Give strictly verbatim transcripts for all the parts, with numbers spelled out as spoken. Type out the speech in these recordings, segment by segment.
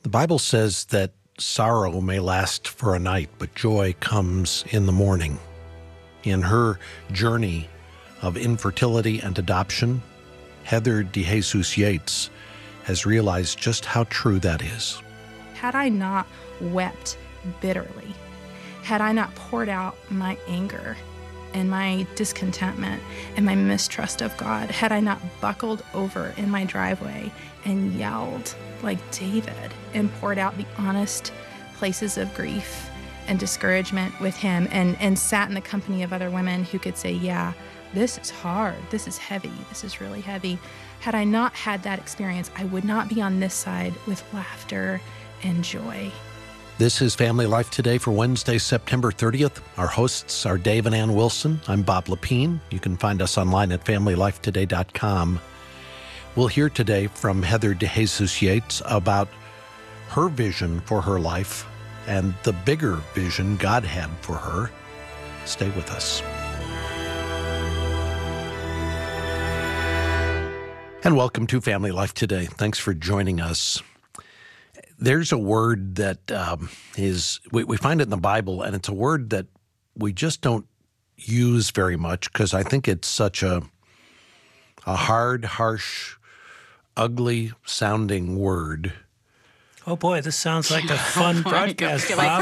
The Bible says that sorrow may last for a night, but joy comes in the morning. In her journey of infertility and adoption, Heather DeJesus Yates has realized just how true that is. Had I not wept bitterly, had I not poured out my anger and my discontentment and my mistrust of God, had I not buckled over in my driveway and yelled like David and poured out the honest places of grief and discouragement with him and, and sat in the company of other women who could say, yeah, this is hard, this is heavy, this is really heavy. Had I not had that experience, I would not be on this side with laughter and joy. This is Family Life Today for Wednesday, September thirtieth. Our hosts are Dave and Ann Wilson. I'm Bob Lepine. You can find us online at family life today dot com. We'll hear today from Heather DeJesus Yates about her vision for her life and the bigger vision God had for her. Stay with us. And welcome to Family Life Today. Thanks for joining us. There's a word that um, is, we, we find it in the Bible, and it's a word that we just don't use very much because I think it's such a, a hard, harsh, ugly sounding word. Oh boy, this sounds like a fun broadcast, Bob.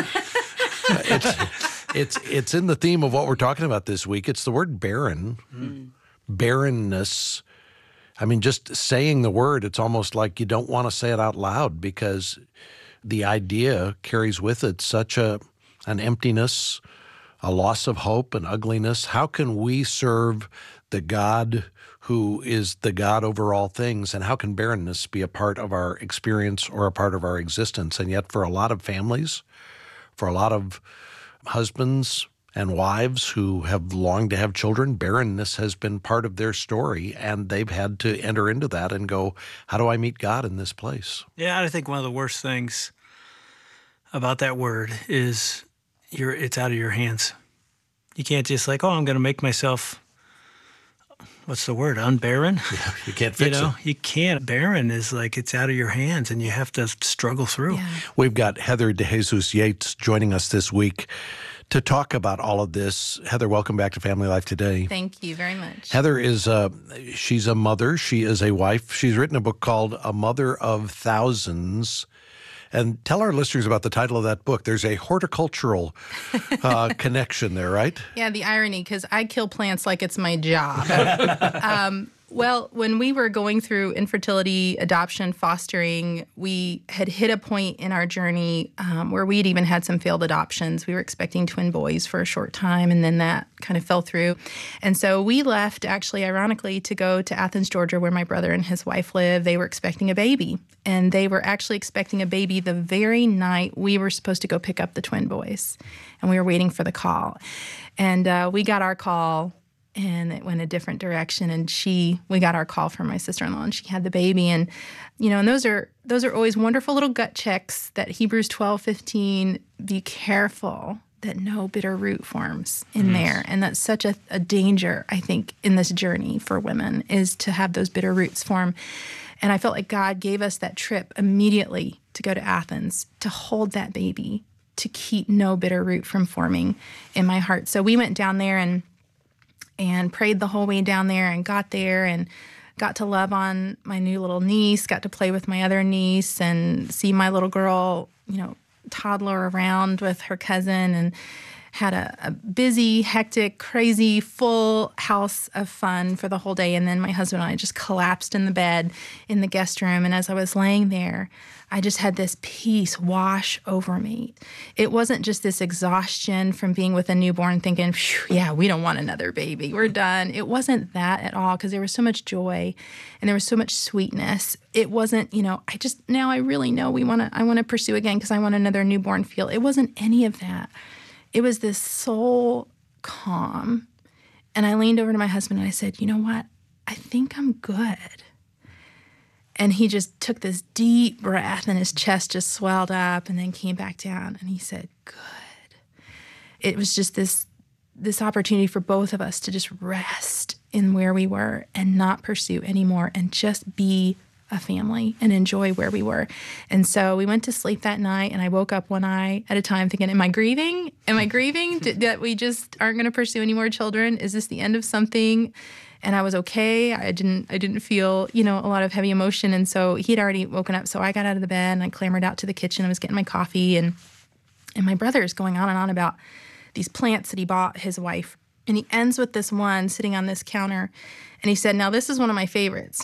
it's, it's, it's in the theme of what we're talking about this week. It's the word barren, mm. barrenness. I mean, just saying the word, it's almost like you don't want to say it out loud because the idea carries with it such a an emptiness, a loss of hope, an ugliness. How can we serve the God who is the God over all things, and how can barrenness be a part of our experience or a part of our existence? And yet for a lot of families, for a lot of husbands and wives who have longed to have children, barrenness has been part of their story, and they've had to enter into that and go, how do I meet God in this place? Yeah, I think one of the worst things about that word is you're, it's out of your hands. You can't just like, oh, I'm going to make myself, what's the word, unbarren? Yeah, you can't fix you know, it. You can't. Barren is like it's out of your hands, and you have to struggle through. Yeah. We've got Heather DeJesus Yates joining us this week to talk about all of this. Heather, welcome back to Family Life Today. Thank you very much. Heather is a, she's a mother. She is a wife. She's written a book called A Mother of Thousands. And tell our listeners about the title of that book. There's a horticultural uh, connection there, right? Yeah, the irony, because I kill plants like it's my job. um, well, when we were going through infertility, adoption, fostering, we had hit a point in our journey um, where we had even had some failed adoptions. We were expecting twin boys for a short time, and then that kind of fell through. And so we left, actually, ironically, to go to Athens, Georgia, where my brother and his wife live. They were expecting a baby, and they were actually expecting a baby the very night we were supposed to go pick up the twin boys, and we were waiting for the call. And uh, we got our call, and it went a different direction. And she, we got our call from my sister-in-law, and she had the baby. And, you know, and those are those are always wonderful little gut checks that Hebrews twelve fifteen, be careful that no bitter root forms in yes. there. And that's such a, a danger, I think, in this journey for women, is to have those bitter roots form. And I felt like God gave us that trip immediately to go to Athens, to hold that baby, to keep no bitter root from forming in my heart. So we went down there and and prayed the whole way down there and got there and got to love on my new little niece, got to play with my other niece and see my little girl, you know, toddler around with her cousin, and had a, a busy, hectic, crazy, full house of fun for the whole day. And then my husband and I just collapsed in the bed in the guest room. And as I was laying there, I just had this peace wash over me. It wasn't just this exhaustion from being with a newborn thinking, yeah, we don't want another baby, we're done. It wasn't that at all, because there was so much joy and there was so much sweetness. It wasn't, you know, I just, now I really know we want to, I want to pursue again because I want another newborn feel. It wasn't any of that. It was this soul calm. And I leaned over to my husband and I said, you know what? I think I'm good. And he just took this deep breath and his chest just swelled up and then came back down. And he said, good. It was just this this opportunity for both of us to just rest in where we were and not pursue anymore and just be a family and enjoy where we were. And so we went to sleep that night, and I woke up one eye at a time thinking, am I grieving? Am I grieving D- that we just aren't going to pursue any more children? Is this the end of something? And I was okay. I didn't I didn't feel, you know, a lot of heavy emotion. And so he'd already woken up. So I got out of the bed and I clambered out to the kitchen. I was getting my coffee, and and my brother is going on and on about these plants that he bought his wife. And he ends with this one sitting on this counter. And he said, now this is one of my favorites.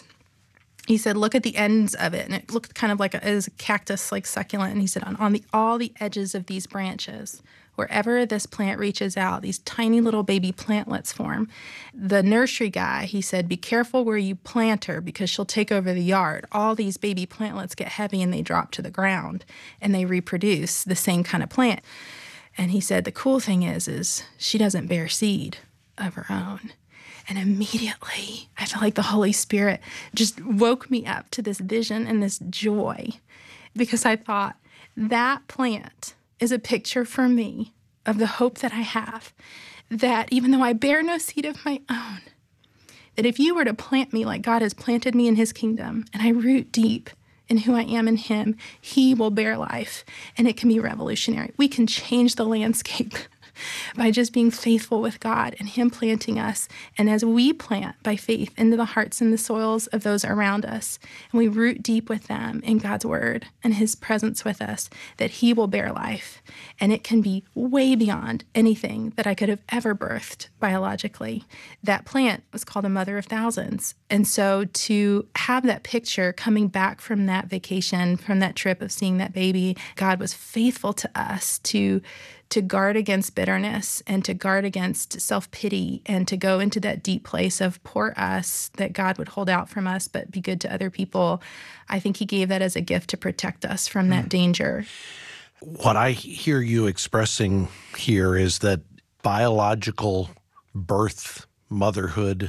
He said, look at the ends of it. And it looked kind of like a, it was a cactus, like succulent. And he said, on, on the all the edges of these branches, wherever this plant reaches out, these tiny little baby plantlets form. The nursery guy, he said, be careful where you plant her because she'll take over the yard. All these baby plantlets get heavy and they drop to the ground and they reproduce the same kind of plant. And he said, the cool thing is, is she doesn't bear seed of her own. And immediately, I felt like the Holy Spirit just woke me up to this vision and this joy, because I thought, that plant is a picture for me of the hope that I have, that even though I bear no seed of my own, that if you were to plant me like God has planted me in his kingdom, and I root deep in who I am in him, he will bear life, and it can be revolutionary. We can change the landscape by just being faithful with God and him planting us. And as we plant by faith into the hearts and the soils of those around us, and we root deep with them in God's word and his presence with us, that he will bear life. And it can be way beyond anything that I could have ever birthed biologically. That plant was called a mother of thousands. And so to have that picture coming back from that vacation, from that trip of seeing that baby, God was faithful to us to to guard against bitterness and to guard against self-pity and to go into that deep place of poor us that God would hold out from us but be good to other people. I think he gave that as a gift to protect us from that danger. What I hear you expressing here is that biological birth, motherhood,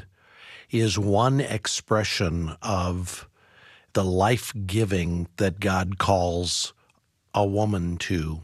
is one expression of the life-giving that God calls a woman to.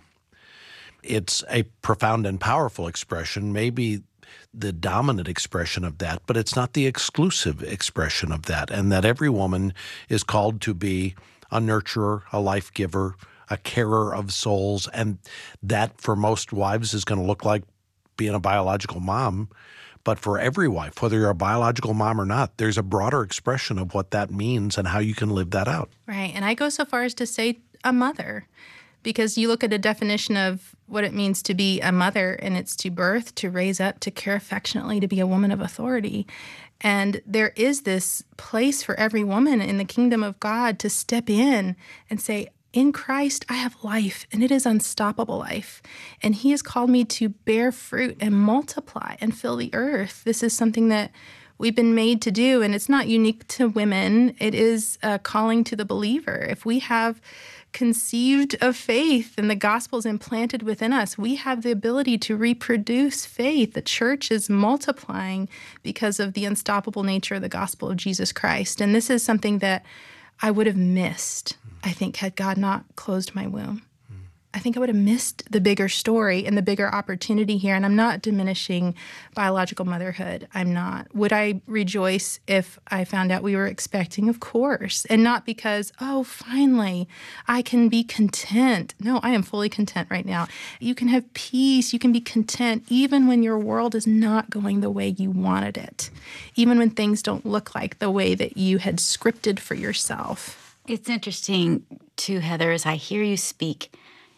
It's a profound and powerful expression, maybe the dominant expression of that, but it's not the exclusive expression of that, and that every woman is called to be a nurturer, a life giver, a carer of souls, and that for most wives is going to look like being a biological mom. But for every wife, whether you're a biological mom or not, there's a broader expression of what that means and how you can live that out. Right, and I go so far as to say a mother. Because you look at a definition of what it means to be a mother, and it's to birth, to raise up, to care affectionately, to be a woman of authority. And there is this place for every woman in the kingdom of God to step in and say, in Christ, I have life, and it is unstoppable life. And he has called me to bear fruit and multiply and fill the earth. This is something that we've been made to do, and it's not unique to women. It is a calling to the believer. If we have conceived of faith and the gospel is implanted within us, we have the ability to reproduce faith. The church is multiplying because of the unstoppable nature of the gospel of Jesus Christ. And this is something that I would have missed, I think, had God not closed my womb. I think I would have missed the bigger story and the bigger opportunity here. And I'm not diminishing biological motherhood. I'm not. Would I rejoice if I found out we were expecting? Of course. And not because, oh, finally, I can be content. No, I am fully content right now. You can have peace. You can be content even when your world is not going the way you wanted it, even when things don't look like the way that you had scripted for yourself. It's interesting, too, Heather, as I hear you speak,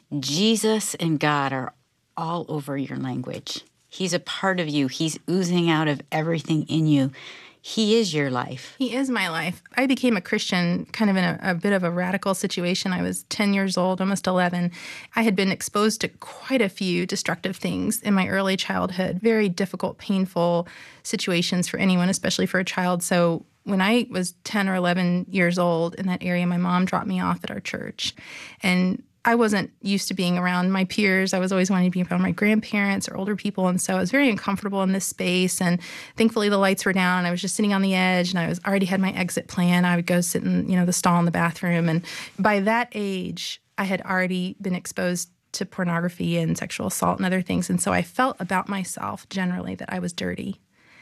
Jesus and God are all over your language. He's a part of you. He's oozing out of everything in you. He is your life. He is my life. I became a Christian kind of in a, a bit of a radical situation. I was ten years old, almost eleven. I had been exposed to quite a few destructive things in my early childhood, very difficult, painful situations for anyone, especially for a child. So when I was ten or eleven years old in that area, my mom dropped me off at our church. And I wasn't used to being around my peers. I was always wanting to be around my grandparents or older people. And so I was very uncomfortable in this space. And thankfully the lights were down. I was just sitting on the edge and I was already had my exit plan. I would go sit in, you know, the stall in the bathroom. And by that age, I had already been exposed to pornography and sexual assault and other things. And so I felt about myself generally that I was dirty.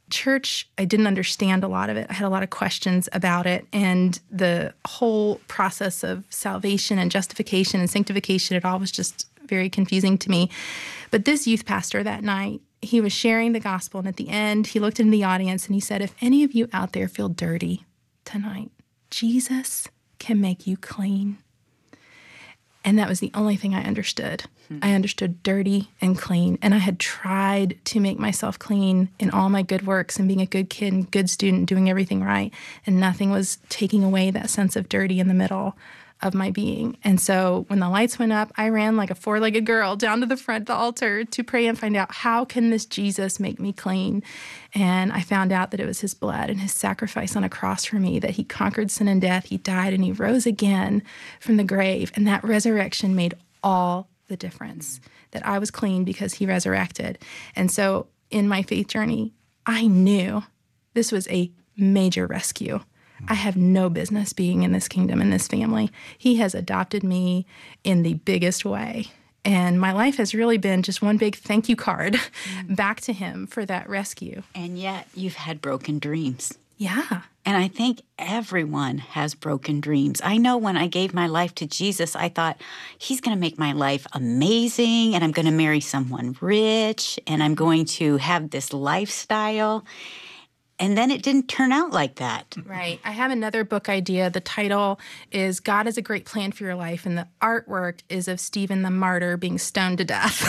church, I didn't understand a lot of it. I had a lot of questions about it. And the whole process of salvation and justification and sanctification, it all was just very confusing to me. But this youth pastor that night, he was sharing the gospel. And at the end, he looked into the audience and he said, if any of you out there feel dirty tonight, Jesus can make you clean. And that was the only thing I understood. Hmm. I understood dirty and clean. And I had tried to make myself clean in all my good works and being a good kid and good student, doing everything right. And nothing was taking away that sense of dirty in the middle of my being. And so when the lights went up, I ran like a four-legged girl down to the front of the altar to pray and find out, how can this Jesus make me clean? And I found out that it was his blood and his sacrifice on a cross for me, that he conquered sin and death, he died, and he rose again from the grave. And that resurrection made all the difference, that I was clean because he resurrected. And so in my faith journey, I knew this was a major rescue. I have no business being in this kingdom, in this family. He has adopted me in the biggest way. And my life has really been just one big thank you card mm. back to him for that rescue. And yet you've had broken dreams. Yeah. And I think everyone has broken dreams. I know when I gave my life to Jesus, I thought, he's going to make my life amazing, and I'm going to marry someone rich, and I'm going to have this lifestyle. And then it didn't turn out like that. Right. I have another book idea. The title is God Has a Great Plan for Your Life, and the artwork is of Stephen the Martyr being stoned to death.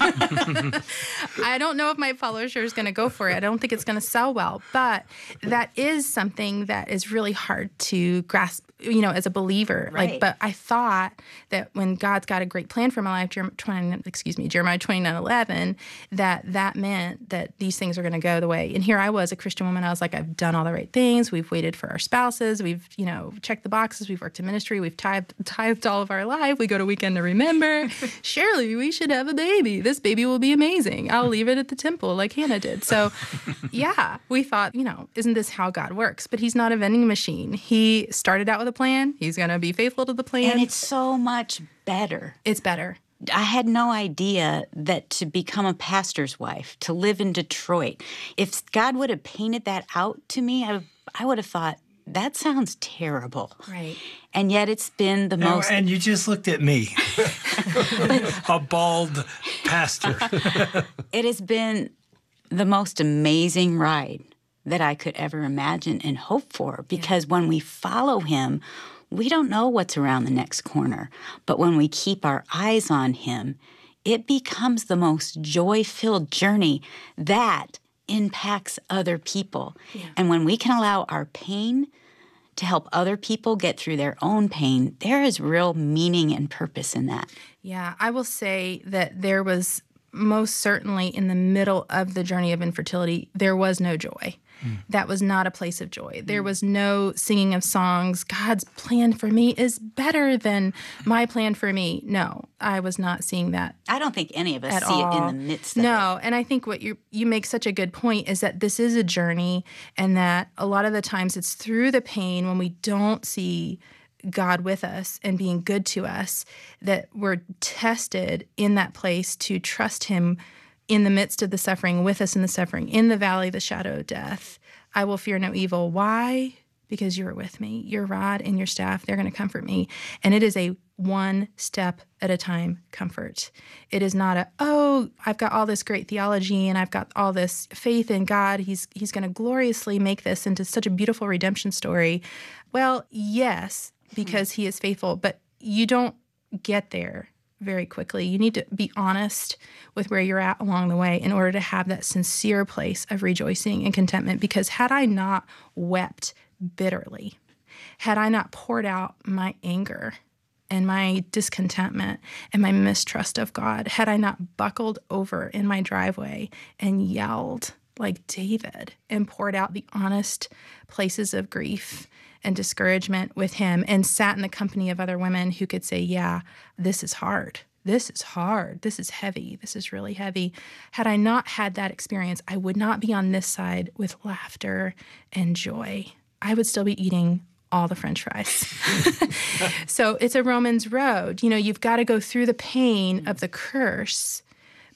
I don't know if my publisher is going to go for it. I don't think it's going to sell well, but that is something that is really hard to grasp, you know, as a believer. Right. Like, but I thought that when God's got a great plan for my life, Jeremiah twenty, excuse me, Jeremiah twenty-nine eleven, that that meant that these things are going to go the way. And here I was, a Christian woman. I was like, I've done all the right things. We've waited for our spouses. We've, you know, checked the boxes. We've worked in ministry. We've tithed, tithed all of our life. We go to Weekend to Remember. Surely we should have a baby. This baby will be amazing. I'll leave it at the temple like Hannah did. So, yeah, we thought, you know, isn't this how God works? But he's not a vending machine. He started out with a plan. He's going to be faithful to the plan. And it's so much better. It's better. I had no idea that to become a pastor's wife, to live in Detroit, if God would have painted that out to me, I, I would have thought, that sounds terrible. Right. And yet it's been the and, most... And you just looked at me, a bald pastor. It has been the most amazing ride that I could ever imagine and hope for, because yeah. when we follow him, we don't know what's around the next corner. But when we keep our eyes on him, it becomes the most joy-filled journey that impacts other people. Yeah. And when we can allow our pain to help other people get through their own pain, there is real meaning and purpose in that. Yeah, I will say that there was most certainly in the middle of the journey of infertility, there was no joy. Mm. That was not a place of joy. There was no singing of songs. God's plan for me is better than my plan for me. No, I was not seeing that. I don't think any of us at see all. it in the midst of no, it. No, and I think what you you make such a good point is that this is a journey, and that a lot of the times it's through the pain when we don't see God with us and being good to us that we're tested in that place to trust him in the midst of the suffering, with us in the suffering, in the valley of the shadow of death. I will fear no evil. Why? Because you're with me. Your rod and your staff, they're going to comfort me. And it is a one step at a time comfort. It is not a, oh, I've got all this great theology and I've got all this faith in God. He's, he's going to gloriously make this into such a beautiful redemption story. Well, yes, because he is faithful, but you don't get there very quickly. You need to be honest with where you're at along the way in order to have that sincere place of rejoicing and contentment. Because had I not wept bitterly, had I not poured out my anger and my discontentment and my mistrust of God, had I not buckled over in my driveway and yelled like David and poured out the honest places of grief and discouragement with him and sat in the company of other women who could say, yeah, this is hard. This is hard. This is heavy. This is really heavy. Had I not had that experience, I would not be on this side with laughter and joy. I would still be eating all the French fries. So it's a Romans road. You know, you've got to go through the pain of the curse,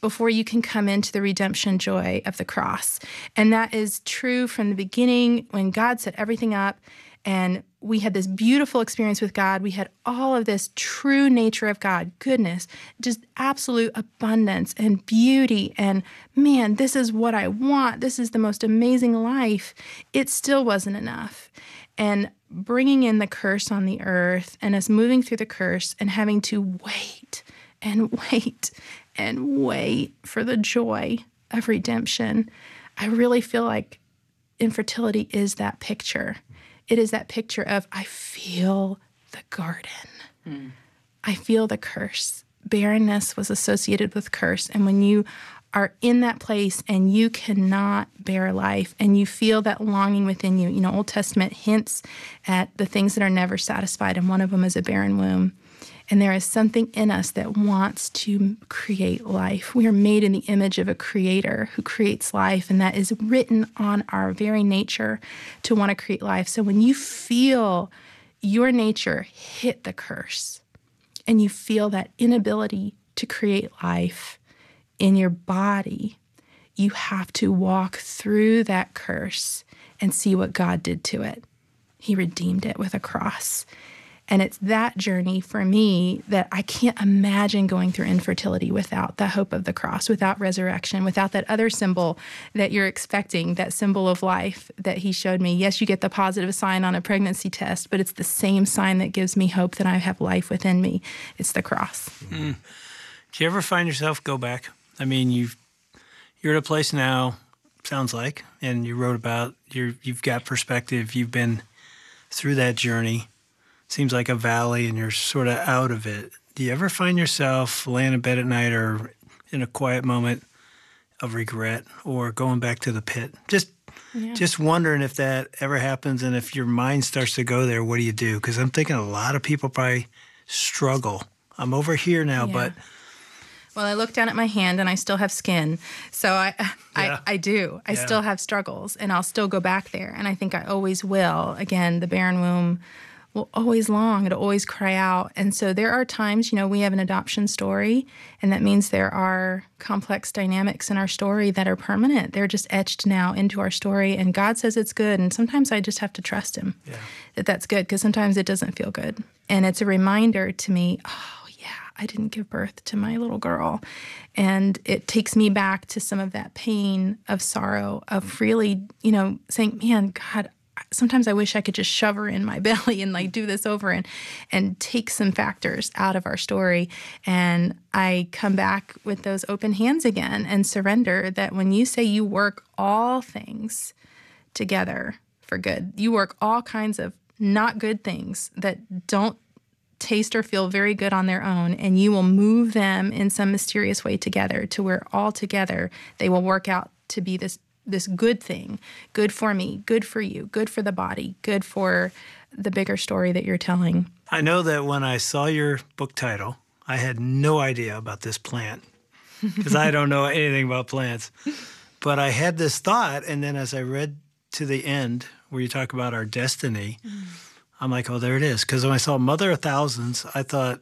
before you can come into the redemption joy of the cross. And that is true from the beginning when God set everything up and we had this beautiful experience with God. We had all of this true nature of God, goodness, just absolute abundance and beauty. And man, this is what I want. This is the most amazing life. It still wasn't enough. And bringing in the curse on the earth and us moving through the curse and having to wait and wait and wait for the joy of redemption, I really feel like infertility is that picture. It is that picture of, I feel the garden. Mm. I feel the curse. Barrenness was associated with curse. And when you are in that place and you cannot bear life and you feel that longing within you, you know, Old Testament hints at the things that are never satisfied, and one of them is a barren womb. And there is something in us that wants to create life. We are made in the image of a creator who creates life, and that is written on our very nature to want to create life. So when you feel your nature hit the curse and you feel that inability to create life in your body, you have to walk through that curse and see what God did to it. He redeemed it with a cross. And it's that journey for me that I can't imagine going through infertility without the hope of the cross, without resurrection, without that other symbol that you're expecting, that symbol of life that he showed me. Yes, you get the positive sign on a pregnancy test, but it's the same sign that gives me hope that I have life within me. It's the cross. Mm. Do you ever find yourself go back? I mean, you've, you're at a place now, sounds like, and you wrote about, you're, you've got perspective, you've been through that journey. Seems like a valley and you're sort of out of it. Do you ever find yourself laying in bed at night or in a quiet moment of regret or going back to the pit? Just yeah. just wondering if that ever happens, and if your mind starts to go there, what do you do? Because I'm thinking a lot of people probably struggle. I'm over here now, yeah. but... Well, I look down at my hand and I still have skin. So I I, I do. I yeah. still have struggles, and I'll still go back there. And I think I always will. Again, the barren womb will always long. It'll always cry out. And so there are times, you know, we have an adoption story, and that means there are complex dynamics in our story that are permanent. They're just etched now into our story, and God says it's good. And sometimes I just have to trust him yeah. that that's good, because sometimes it doesn't feel good. And it's a reminder to me, oh, yeah, I didn't give birth to my little girl. And it takes me back to some of that pain of sorrow, of really, you know, saying, man, God, sometimes I wish I could just shove her in my belly and like do this over and and take some factors out of our story. And I come back with those open hands again and surrender that when you say you work all things together for good, you work all kinds of not good things that don't taste or feel very good on their own, and you will move them in some mysterious way together to where all together they will work out to be this this good thing, good for me, good for you, good for the body, good for the bigger story that you're telling. I know that when I saw your book title, I had no idea about this plant because I don't know anything about plants. But I had this thought, and then as I read to the end where you talk about our destiny, mm. I'm like, oh, there it is. Because when I saw Mother of Thousands, I thought,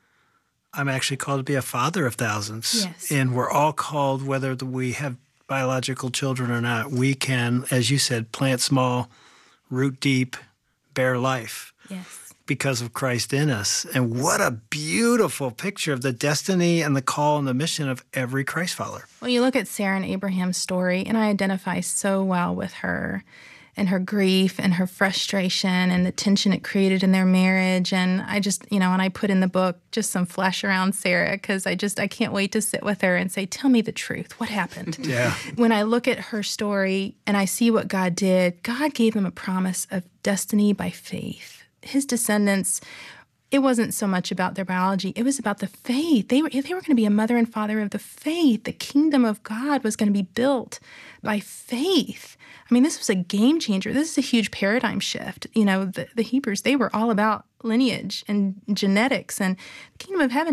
I'm actually called to be a father of thousands. Yes. And we're all called, whether we have biological children or not, we can, as you said, plant small, root deep, bear life. Yes. Because of Christ in us. And what a beautiful picture of the destiny and the call and the mission of every Christ follower. Well, you look at Sarah and Abraham's story, and I identify so well with her and her grief and her frustration and the tension it created in their marriage. And I just, you know, and I put in the book just some flesh around Sarah, because I just, I can't wait to sit with her and say, tell me the truth. What happened? Yeah. When I look at her story and I see what God did, God gave him a promise of destiny by faith. His descendants, it wasn't so much about their biology. It was about the faith. They were, they were going to be a mother and father of the faith. The kingdom of God was going to be built by faith. I mean, this was a game changer. This is a huge paradigm shift. You know, the, the Hebrews, they were all about lineage and genetics, and the kingdom of heaven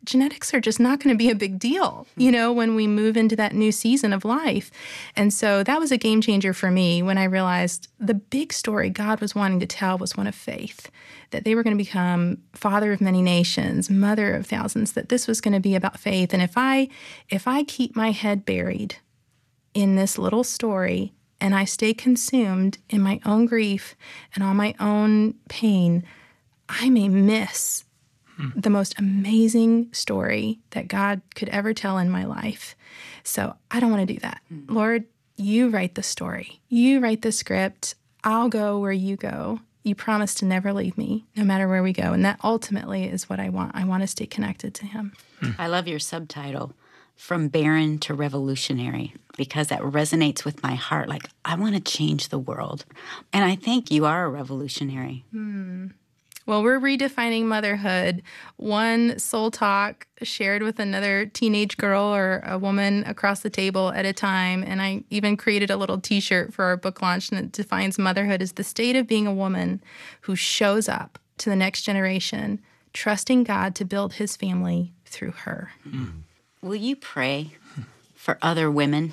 genetics are just not going to be a big deal, you know, when we move into that new season of life. And so that was a game changer for me when I realized the big story God was wanting to tell was one of faith, that they were going to become father of many nations, mother of thousands, that this was going to be about faith. And if I if I keep my head buried in this little story and I stay consumed in my own grief and all my own pain, I may miss the most amazing story that God could ever tell in my life. So I don't want to do that. Mm. Lord, you write the story. You write the script. I'll go where you go. You promise to never leave me, no matter where we go. And that ultimately is what I want. I want to stay connected to him. Mm. I love your subtitle, From Barren to Revolutionary, because that resonates with my heart. Like, I want to change the world. And I think you are a revolutionary. Hmm. Well, we're redefining motherhood, one soul talk shared with another teenage girl or a woman across the table at a time. And I even created a little T-shirt for our book launch, and it defines motherhood as the state of being a woman who shows up to the next generation, trusting God to build his family through her. Mm. Will you pray for other women?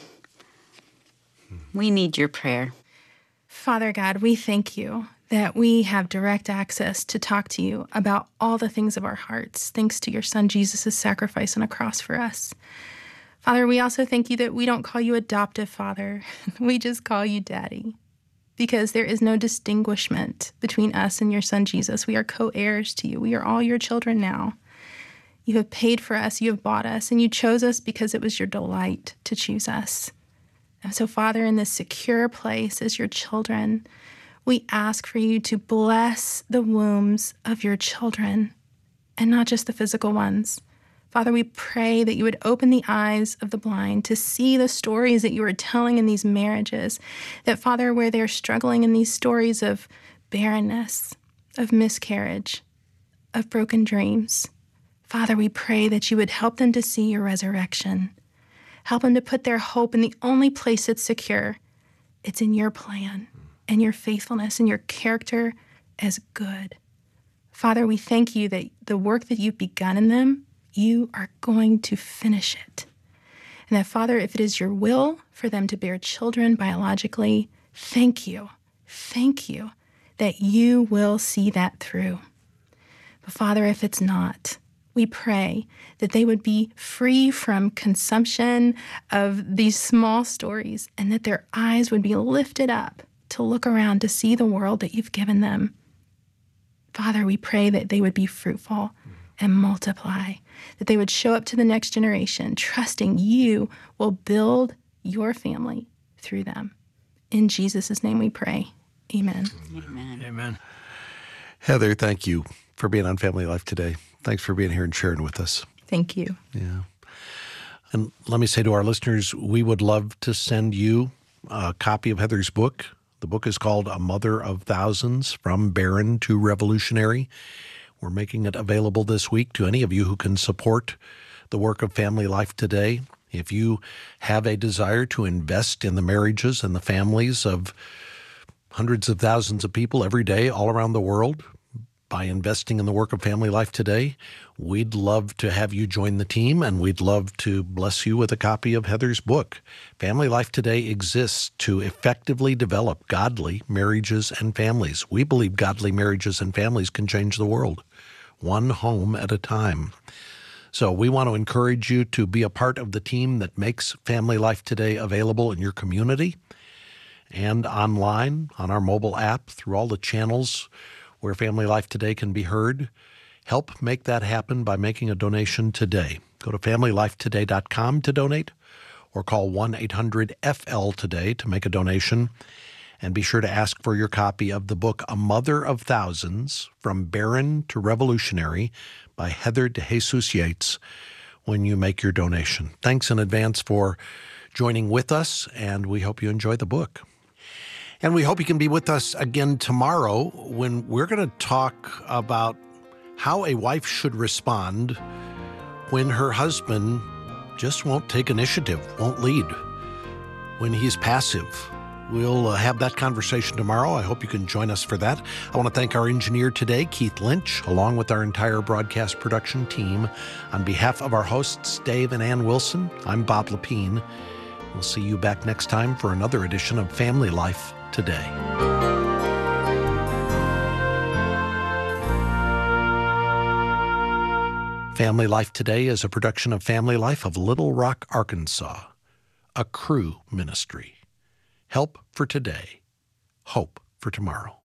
We need your prayer. Father God, we thank you that we have direct access to talk to you about all the things of our hearts, thanks to your son Jesus' sacrifice on a cross for us. Father, we also thank you that we don't call you adoptive father. We just call you daddy, because there is no distinguishment between us and your son Jesus. We are co-heirs to you. We are all your children now. You have paid for us, you have bought us, and you chose us because it was your delight to choose us. And so, Father, in this secure place as your children, we ask for you to bless the wombs of your children, and not just the physical ones. Father, we pray that you would open the eyes of the blind to see the stories that you are telling in these marriages, that, Father, where they're struggling in these stories of barrenness, of miscarriage, of broken dreams, Father, we pray that you would help them to see your resurrection. Help them to put their hope in the only place it's secure. It's in your plan and your faithfulness and your character as good. Father, we thank you that the work that you've begun in them, you are going to finish it. And that, Father, if it is your will for them to bear children biologically, thank you, thank you that you will see that through. But Father, if it's not, we pray that they would be free from consumption of these small stories, and that their eyes would be lifted up to look around to see the world that you've given them. Father, we pray that they would be fruitful and multiply, that they would show up to the next generation, trusting you will build your family through them. In Jesus' name we pray. Amen. Amen. Amen. Heather, thank you for being on Family Life today. Thanks for being here and sharing with us. Thank you. Yeah. And let me say to our listeners, we would love to send you a copy of Heather's book. The book is called A Mother of Thousands, From Barren to Revolutionary. We're making it available this week to any of you who can support the work of Family Life Today. If you have a desire to invest in the marriages and the families of hundreds of thousands of people every day all around the world, by investing in the work of Family Life Today, we'd love to have you join the team, and we'd love to bless you with a copy of Heather's book. Family Life Today exists to effectively develop godly marriages and families. We believe godly marriages and families can change the world, one home at a time. So we want to encourage you to be a part of the team that makes Family Life Today available in your community and online on our mobile app through all the channels where Family Life Today can be heard. Help make that happen by making a donation today. Go to family life today dot com to donate, or call one eight hundred F L today to make a donation. And be sure to ask for your copy of the book, A Mother of Thousands, From Barren to Revolutionary by Heather DeJesus Yates when you make your donation. Thanks in advance for joining with us, and we hope you enjoy the book. And we hope you can be with us again tomorrow when we're going to talk about how a wife should respond when her husband just won't take initiative, won't lead, when he's passive, We'll uh, have that conversation tomorrow. I hope you can join us for that. I want to thank our engineer today, Keith Lynch, along with our entire broadcast production team. On behalf of our hosts, Dave and Ann Wilson, I'm Bob Lepine. We'll see you back next time for another edition of Family Life Today. Family Life Today is a production of Family Life of Little Rock, Arkansas, a Cru ministry. Help for today, hope for tomorrow.